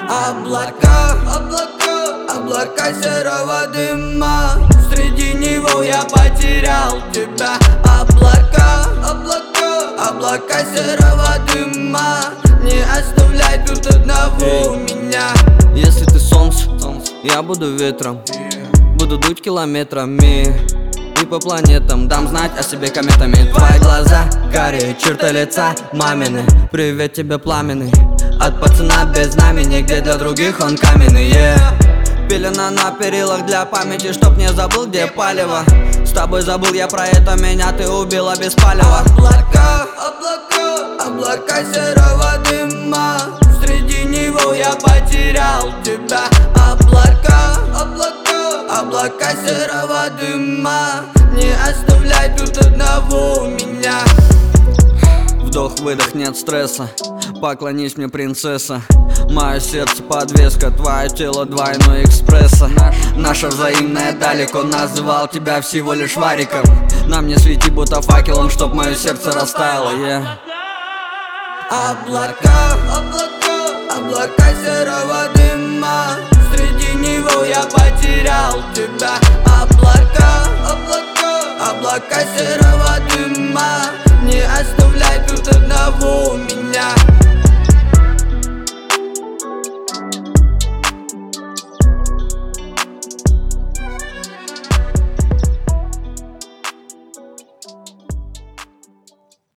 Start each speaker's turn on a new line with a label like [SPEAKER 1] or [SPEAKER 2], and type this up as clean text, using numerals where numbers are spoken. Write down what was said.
[SPEAKER 1] Облака, облака, облака серого дыма. Среди него я потерял тебя. Облака, облака, облака серого дыма. Не оставляй тут одного меня.
[SPEAKER 2] Если ты солнце, я буду ветром. Буду дуть километрами и по планетам дам знать о себе кометами. Твои глаза, карие черты лица мамины. Привет тебе пламенный от пацана без знамени, где для других он каменный, Пелена на перилах для памяти, чтоб не забыл, где палево. С тобой забыл я про это, меня ты убила без палева.
[SPEAKER 1] Облака, облака, облака серого дыма. Среди него я потерял тебя. Облака, облака, облака серого дыма. Не оставляй тут одного меня.
[SPEAKER 2] Вдох-выдох, нет стресса. Поклонись мне, принцесса. Мое сердце подвеска, твое тело двойной экспресса. Наша взаимная далеко, называл тебя всего лишь вариком. На мне свети будто факелом, чтоб мое сердце растаяло,
[SPEAKER 1] Облака, облака, облака серого дыма. Среди него я потерял тебя. Облака, облака, облака серого дыма. Не оставляй тут одного меня.